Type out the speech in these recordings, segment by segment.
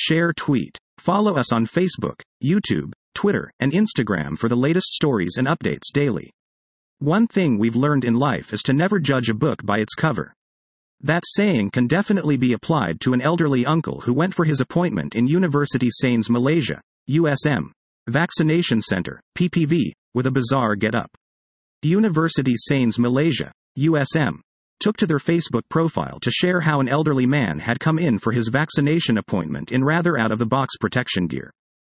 Share tweet. Follow us on Facebook, YouTube, Twitter, and Instagram for the latest stories and updates daily. One thing we've learned in life is to never judge a book by its cover. That saying can definitely be applied to an elderly uncle who went for his appointment in University Sains Malaysia, USM, Vaccination Center, PPV, with a bizarre get-up. University Sains Malaysia, USM, took to their Facebook profile to share how an elderly man had come in for his vaccination appointment in rather out-of-the-box protection gear.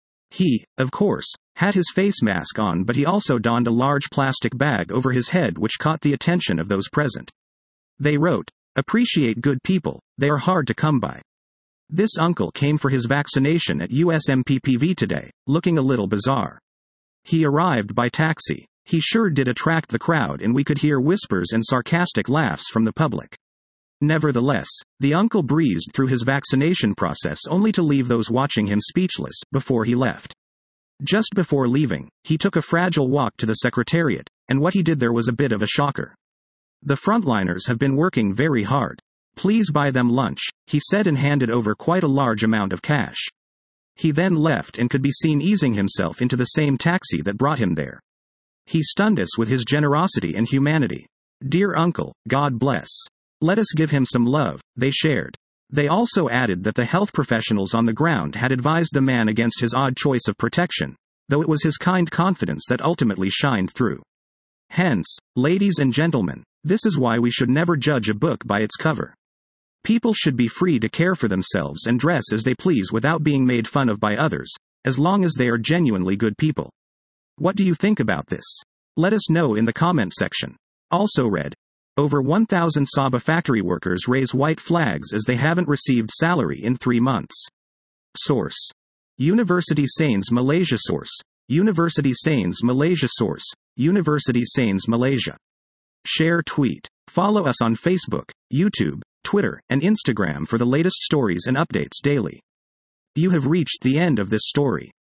He, of course, had his face mask on, but he also donned a large plastic bag over his head which caught the attention of those present. They wrote, "Appreciate good people, they are hard to come by." This uncle came for his vaccination at USMPPV today, looking a little bizarre. He arrived by taxi. He sure did attract the crowd, and we could hear whispers and sarcastic laughs from the public. Nevertheless, the uncle breezed through his vaccination process only to leave those watching him speechless before he left. Just before leaving, he took a fragile walk to the secretariat, and what he did there was a bit of a shocker. "The frontliners have been working very hard. Please buy them lunch," he said, and handed over quite a large amount of cash. He then left and could be seen easing himself into the same taxi that brought him there. He stunned us with his generosity and humanity. "Dear uncle, God bless. Let us give him some love," they shared. They also added that the health professionals on the ground had advised the man against his odd choice of protection, though it was his kind confidence that ultimately shined through. Hence, ladies and gentlemen, this is why we should never judge a book by its cover. People should be free to care for themselves and dress as they please without being made fun of by others, as long as they are genuinely good people. What do you think about this? Let us know in the comment section. Also read, over 1,000 Sabah factory workers raise white flags as they haven't received salary in 3 months. Source: University Sains Malaysia. Source: University Sains Malaysia. Source: University Sains Malaysia. Share tweet. Follow us on Facebook, YouTube, Twitter, and Instagram for the latest stories and updates daily. You have reached the end of this story.